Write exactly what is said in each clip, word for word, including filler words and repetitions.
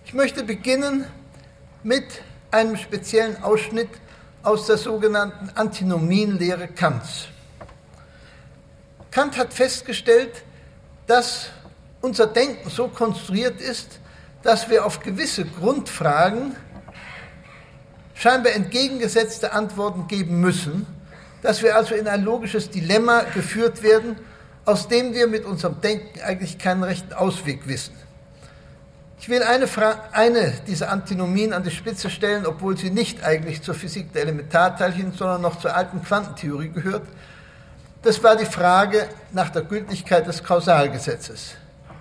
Ich möchte beginnen mit einem speziellen Ausschnitt aus der sogenannten Antinomienlehre Kants. Kant hat festgestellt, dass unser Denken so konstruiert ist, dass wir auf gewisse Grundfragen scheinbar entgegengesetzte Antworten geben müssen, dass wir also in ein logisches Dilemma geführt werden, aus dem wir mit unserem Denken eigentlich keinen rechten Ausweg wissen. Ich will eine, Fra- eine dieser Antinomien an die Spitze stellen, obwohl sie nicht eigentlich zur Physik der Elementarteilchen, sondern noch zur alten Quantentheorie gehört. Das war die Frage nach der Gültigkeit des Kausalgesetzes.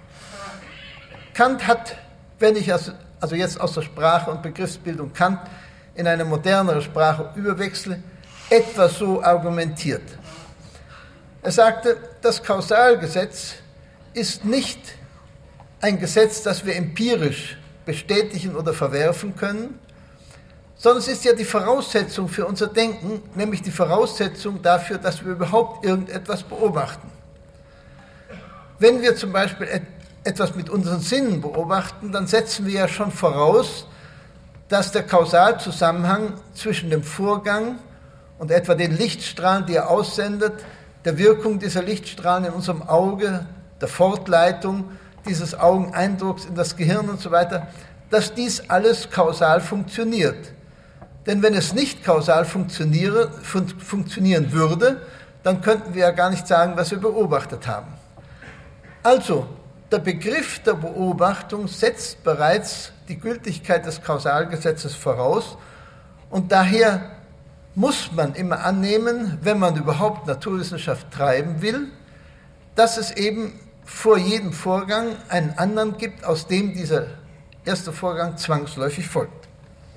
Kant hat, wenn ich also, also jetzt aus der Sprache und Begriffsbildung Kant in eine modernere Sprache überwechsle, etwa so argumentiert. Er sagte, das Kausalgesetz ist nicht ein Gesetz, das wir empirisch bestätigen oder verwerfen können, sondern es ist ja die Voraussetzung für unser Denken, nämlich die Voraussetzung dafür, dass wir überhaupt irgendetwas beobachten. Wenn wir zum Beispiel etwas mit unseren Sinnen beobachten, dann setzen wir ja schon voraus, dass der Kausalzusammenhang zwischen dem Vorgang und etwa den Lichtstrahlen, die er aussendet, der Wirkung dieser Lichtstrahlen in unserem Auge, der Fortleitung dieses Augeneindrucks in das Gehirn und so weiter, dass dies alles kausal funktioniert. Denn wenn es nicht kausal funktioniere, fun- funktionieren würde, dann könnten wir ja gar nicht sagen, was wir beobachtet haben. Also, der Begriff der Beobachtung setzt bereits die Gültigkeit des Kausalgesetzes voraus und daher muss man immer annehmen, wenn man überhaupt Naturwissenschaft treiben will, dass es eben vor jedem Vorgang einen anderen gibt, aus dem dieser erste Vorgang zwangsläufig folgt.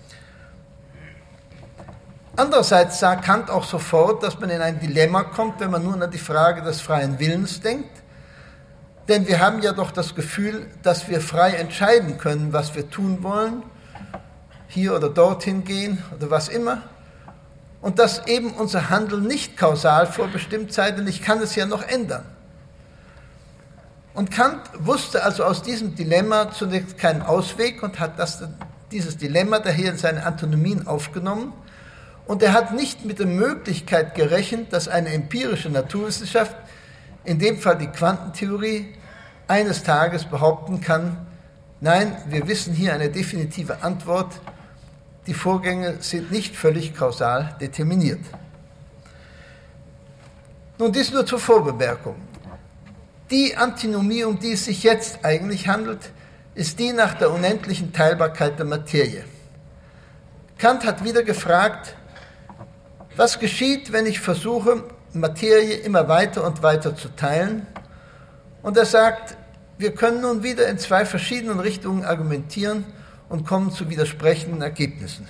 Andererseits sah Kant auch sofort, dass man in ein Dilemma kommt, wenn man nun an die Frage des freien Willens denkt, denn wir haben ja doch das Gefühl, dass wir frei entscheiden können, was wir tun wollen, hier oder dorthin gehen oder was immer, und dass eben unser Handeln nicht kausal vorbestimmt sei, denn ich kann es ja noch ändern. Und Kant wusste also aus diesem Dilemma zunächst keinen Ausweg und hat das, dieses Dilemma daher in seine Antinomien aufgenommen. Und er hat nicht mit der Möglichkeit gerechnet, dass eine empirische Naturwissenschaft, in dem Fall die Quantentheorie, eines Tages behaupten kann, nein, wir wissen hier eine definitive Antwort, die Vorgänge sind nicht völlig kausal determiniert. Nun, dies nur zur Vorbemerkung. Die Antinomie, um die es sich jetzt eigentlich handelt, ist die nach der unendlichen Teilbarkeit der Materie. Kant hat wieder gefragt, was geschieht, wenn ich versuche, Materie immer weiter und weiter zu teilen? Und er sagt, wir können nun wieder in zwei verschiedenen Richtungen argumentieren und kommen zu widersprechenden Ergebnissen.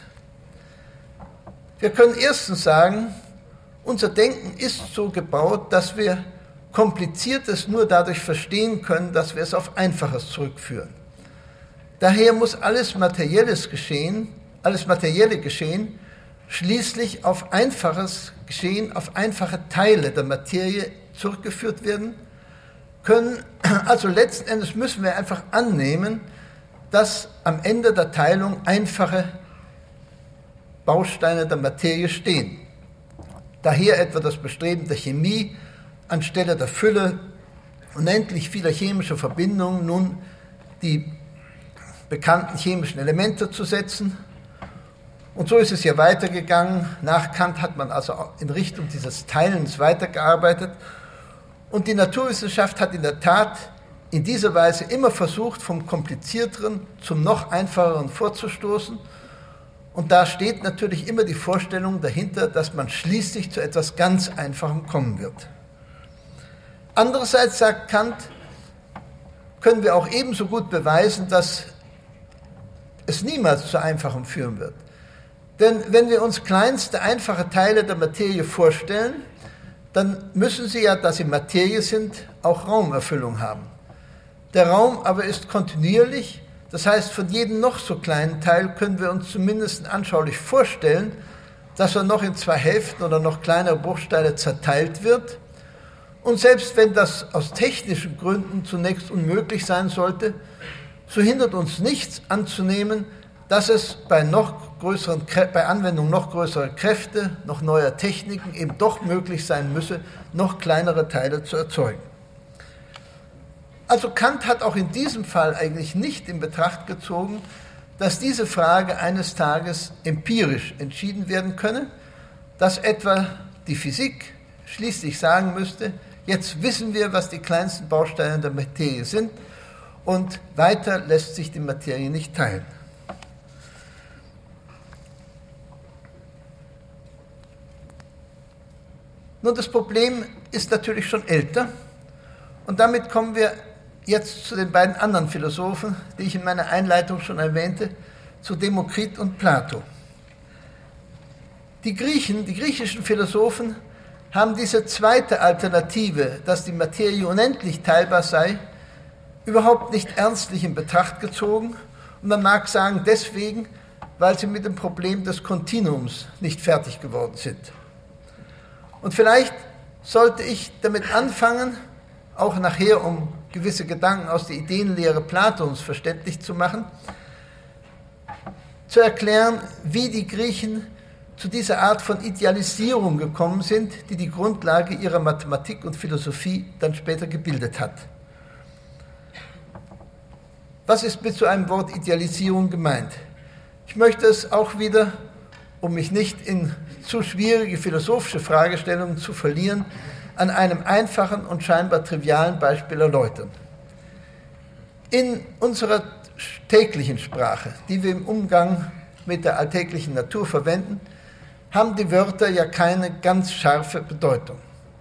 Wir können erstens sagen, unser Denken ist so gebaut, dass wir Kompliziertes nur dadurch verstehen können, dass wir es auf Einfaches zurückführen. Daher muss alles Materielles geschehen, alles materielle Geschehen, schließlich auf einfaches Geschehen, auf einfache Teile der Materie zurückgeführt werden können. Also letzten Endes müssen wir einfach annehmen, dass am Ende der Teilung einfache Bausteine der Materie stehen. Daher etwa das Bestreben der Chemie, anstelle der Fülle unendlich vieler chemischer Verbindungen nun die bekannten chemischen Elemente zu setzen. Und so ist es ja weitergegangen. Nach Kant hat man also in Richtung dieses Teilens weitergearbeitet. Und die Naturwissenschaft hat in der Tat in dieser Weise immer versucht, vom Komplizierteren zum noch Einfacheren vorzustoßen. Und da steht natürlich immer die Vorstellung dahinter, dass man schließlich zu etwas ganz Einfachem kommen wird. Andererseits, sagt Kant, können wir auch ebenso gut beweisen, dass es niemals zu Einfachem führen wird. Denn wenn wir uns kleinste, einfache Teile der Materie vorstellen, dann müssen sie ja, da sie Materie sind, auch Raumerfüllung haben. Der Raum aber ist kontinuierlich, das heißt, von jedem noch so kleinen Teil können wir uns zumindest anschaulich vorstellen, dass er noch in zwei Hälften oder noch kleinere Bruchsteine zerteilt wird. Und selbst wenn das aus technischen Gründen zunächst unmöglich sein sollte, so hindert uns nichts anzunehmen, dass es bei, noch größeren, bei Anwendung noch größerer Kräfte, noch neuer Techniken eben doch möglich sein müsse, noch kleinere Teile zu erzeugen. Also Kant hat auch in diesem Fall eigentlich nicht in Betracht gezogen, dass diese Frage eines Tages empirisch entschieden werden könne, dass etwa die Physik schließlich sagen müsste, jetzt wissen wir, was die kleinsten Bausteine der Materie sind und weiter lässt sich die Materie nicht teilen. Nun, das Problem ist natürlich schon älter und damit kommen wir jetzt zu den beiden anderen Philosophen, die ich in meiner Einleitung schon erwähnte, zu Demokrit und Plato. Die Griechen, die griechischen Philosophen haben diese zweite Alternative, dass die Materie unendlich teilbar sei, überhaupt nicht ernstlich in Betracht gezogen und man mag sagen deswegen, weil sie mit dem Problem des Kontinuums nicht fertig geworden sind. Und vielleicht sollte ich damit anfangen, auch nachher, um gewisse Gedanken aus der Ideenlehre Platons verständlich zu machen, zu erklären, wie die Griechen zu dieser Art von Idealisierung gekommen sind, die die Grundlage ihrer Mathematik und Philosophie dann später gebildet hat. Was ist mit so einem Wort Idealisierung gemeint? Ich möchte es auch wieder, um mich nicht in zu schwierige philosophische Fragestellungen zu verlieren, an einem einfachen und scheinbar trivialen Beispiel erläutern. In unserer täglichen Sprache, die wir im Umgang mit der alltäglichen Natur verwenden, haben die Wörter ja keine ganz scharfe Bedeutung.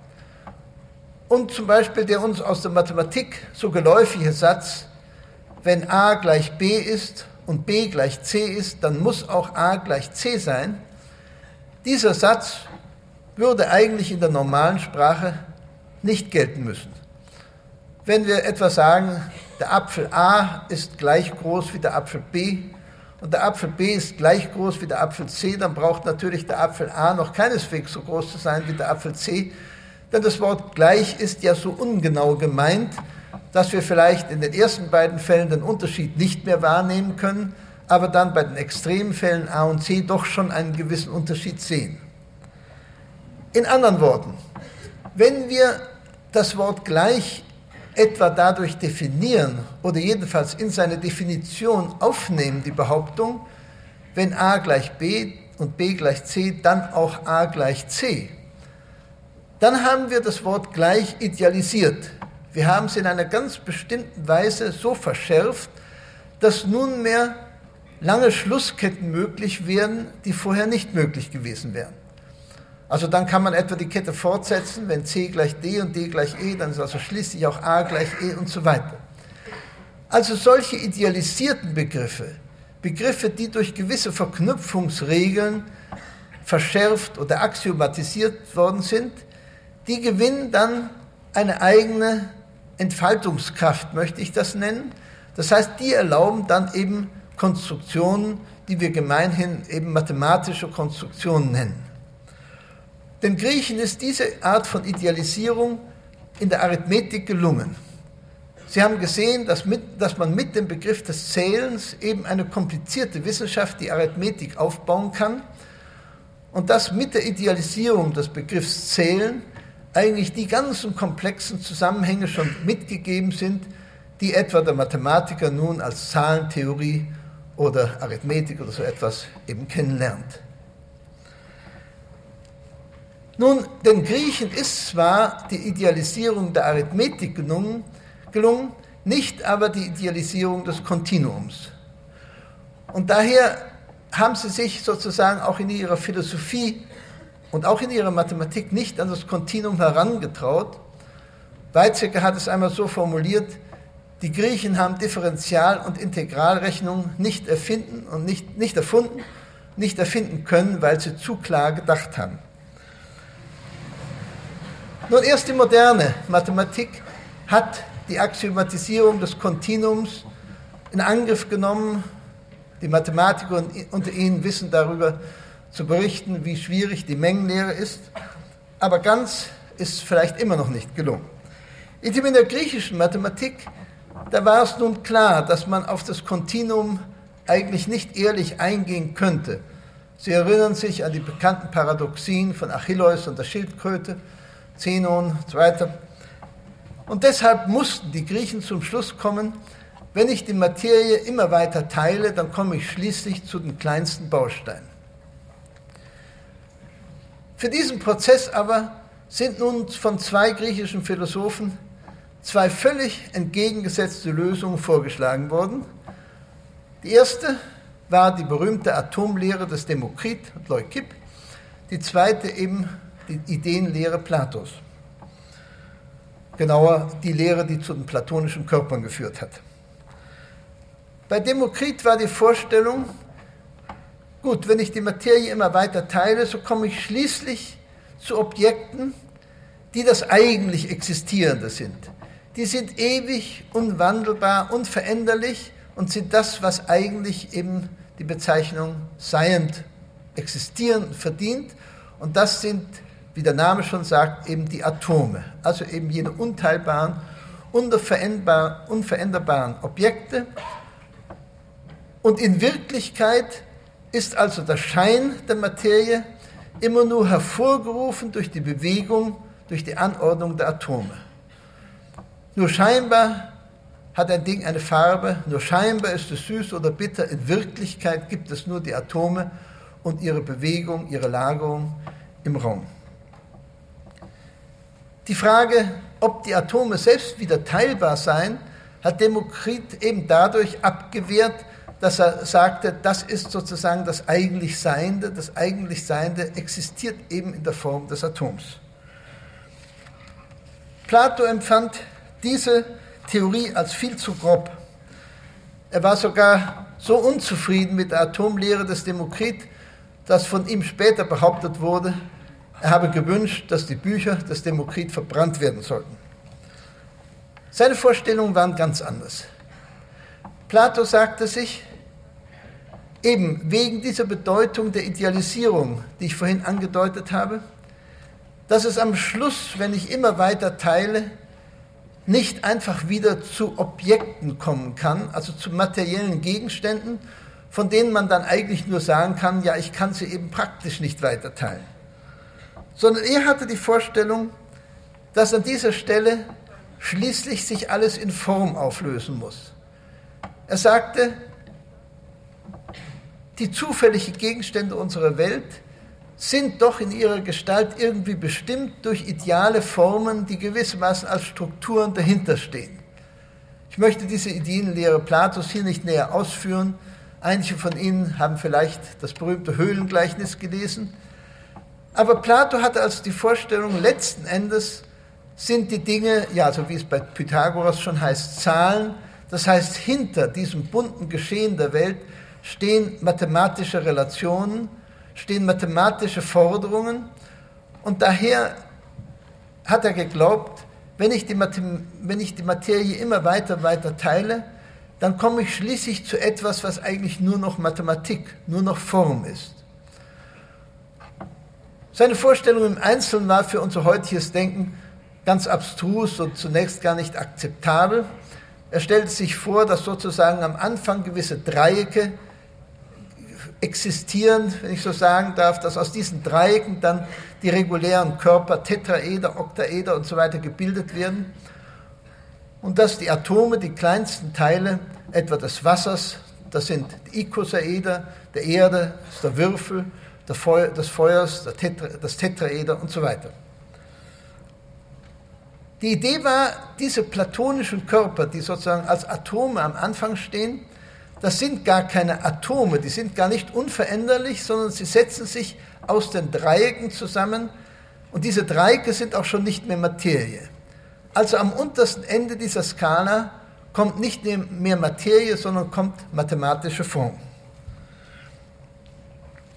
Und zum Beispiel der uns aus der Mathematik so geläufige Satz, wenn a gleich b ist und b gleich c ist, dann muss auch a gleich c sein. Dieser Satz würde eigentlich in der normalen Sprache nicht gelten müssen. Wenn wir etwa sagen, der Apfel A ist gleich groß wie der Apfel B und der Apfel B ist gleich groß wie der Apfel C, dann braucht natürlich der Apfel A noch keineswegs so groß zu sein wie der Apfel C, denn das Wort gleich ist ja so ungenau gemeint, dass wir vielleicht in den ersten beiden Fällen den Unterschied nicht mehr wahrnehmen können, aber dann bei den extremen Fällen A und C doch schon einen gewissen Unterschied sehen. In anderen Worten, wenn wir das Wort gleich etwa dadurch definieren oder jedenfalls in seine Definition aufnehmen, die Behauptung, wenn a gleich b und b gleich c, dann auch a gleich c, dann haben wir das Wort gleich idealisiert. Wir haben es in einer ganz bestimmten Weise so verschärft, dass nunmehr lange Schlussketten möglich werden, die vorher nicht möglich gewesen wären. Also dann kann man etwa die Kette fortsetzen, wenn c gleich d und d gleich e, dann ist also schließlich auch a gleich e und so weiter. Also solche idealisierten Begriffe, Begriffe, die durch gewisse Verknüpfungsregeln verschärft oder axiomatisiert worden sind, die gewinnen dann eine eigene Entfaltungskraft, möchte ich das nennen. Das heißt, die erlauben dann eben Konstruktionen, die wir gemeinhin eben mathematische Konstruktionen nennen. Den Griechen ist diese Art von Idealisierung in der Arithmetik gelungen. Sie haben gesehen, dass, mit, dass man mit dem Begriff des Zählens eben eine komplizierte Wissenschaft, die Arithmetik, aufbauen kann und dass mit der Idealisierung des Begriffs Zählen eigentlich die ganzen komplexen Zusammenhänge schon mitgegeben sind, die etwa der Mathematiker nun als Zahlentheorie oder Arithmetik oder so etwas eben kennenlernt. Nun, den Griechen ist zwar die Idealisierung der Arithmetik gelungen, gelungen, nicht aber die Idealisierung des Kontinuums. Und daher haben sie sich sozusagen auch in ihrer Philosophie und auch in ihrer Mathematik nicht an das Kontinuum herangetraut. Weizsäcker hat es einmal so formuliert, die Griechen haben Differential- und Integralrechnung nicht erfinden und nicht, nicht erfunden, nicht erfinden können, weil sie zu klar gedacht haben. Nun, erst die moderne Mathematik hat die Axiomatisierung des Kontinuums in Angriff genommen. Die Mathematiker unter Ihnen wissen darüber zu berichten, wie schwierig die Mengenlehre ist, aber ganz ist vielleicht immer noch nicht gelungen. In der griechischen Mathematik Da war es nun klar, dass man auf das Kontinuum eigentlich nicht ehrlich eingehen könnte. Sie erinnern sich an die bekannten Paradoxien von Achilleus und der Schildkröte, Zenon und so weiter. Und deshalb mussten die Griechen zum Schluss kommen, wenn ich die Materie immer weiter teile, dann komme ich schließlich zu den kleinsten Bausteinen. Für diesen Prozess aber sind nun von zwei griechischen Philosophen zwei völlig entgegengesetzte Lösungen vorgeschlagen worden. Die erste war die berühmte Atomlehre des Demokrit und Leukipp, die zweite eben die Ideenlehre Platos. Genauer die Lehre, die zu den platonischen Körpern geführt hat. Bei Demokrit war die Vorstellung, gut, wenn ich die Materie immer weiter teile, so komme ich schließlich zu Objekten, die das eigentlich Existierende sind. Die sind ewig, unwandelbar, unveränderlich und sind das, was eigentlich eben die Bezeichnung seiend, existierend verdient. Und das sind, wie der Name schon sagt, eben die Atome, also eben jene unteilbaren, unveränderbaren Objekte. Und in Wirklichkeit ist also der Schein der Materie immer nur hervorgerufen durch die Bewegung, durch die Anordnung der Atome. Nur scheinbar hat ein Ding eine Farbe, nur scheinbar ist es süß oder bitter, in Wirklichkeit gibt es nur die Atome und ihre Bewegung, ihre Lagerung im Raum. Die Frage, ob die Atome selbst wieder teilbar seien, hat Demokrit eben dadurch abgewehrt, dass er sagte, das ist sozusagen das eigentlich Seiende, das eigentlich Seiende existiert eben in der Form des Atoms. Plato empfand diese Theorie als viel zu grob. Er war sogar so unzufrieden mit der Atomlehre des Demokrit, dass von ihm später behauptet wurde, er habe gewünscht, dass die Bücher des Demokrit verbrannt werden sollten. Seine Vorstellungen waren ganz anders. Plato sagte sich, eben wegen dieser Bedeutung der Idealisierung, die ich vorhin angedeutet habe, dass es am Schluss, wenn ich immer weiter teile, nicht einfach wieder zu Objekten kommen kann, also zu materiellen Gegenständen, von denen man dann eigentlich nur sagen kann, ja, ich kann sie eben praktisch nicht weiter teilen. Sondern er hatte die Vorstellung, dass an dieser Stelle schließlich sich alles in Form auflösen muss. Er sagte, die zufälligen Gegenstände unserer Welt sind doch in ihrer Gestalt irgendwie bestimmt durch ideale Formen, die gewissermaßen als Strukturen dahinterstehen. Ich möchte diese Ideenlehre Platos hier nicht näher ausführen. Einige von Ihnen haben vielleicht das berühmte Höhlengleichnis gelesen. Aber Plato hatte also die Vorstellung, letzten Endes sind die Dinge, ja, so wie es bei Pythagoras schon heißt, Zahlen. Das heißt, hinter diesem bunten Geschehen der Welt stehen mathematische Relationen, stehen mathematische Forderungen. Und daher hat er geglaubt, wenn ich die, Mathe- wenn ich die Materie immer weiter, weiter teile, dann komme ich schließlich zu etwas, was eigentlich nur noch Mathematik, nur noch Form ist. Seine Vorstellung im Einzelnen war für unser heutiges Denken ganz abstrus und zunächst gar nicht akzeptabel. Er stellte sich vor, dass sozusagen am Anfang gewisse Dreiecke existieren, wenn ich so sagen darf, dass aus diesen Dreiecken dann die regulären Körper, Tetraeder, Oktaeder und so weiter gebildet werden und dass die Atome, die kleinsten Teile, etwa des Wassers, das sind die Ikosaeder, der Erde, das ist der Würfel, der Feu- des Feuers, der Tetra, das Tetraeder und so weiter. Die Idee war, diese platonischen Körper, die sozusagen als Atome am Anfang stehen, das sind gar keine Atome, die sind gar nicht unveränderlich, sondern sie setzen sich aus den Dreiecken zusammen und diese Dreiecke sind auch schon nicht mehr Materie. Also am untersten Ende dieser Skala kommt nicht mehr Materie, sondern kommt mathematische Form.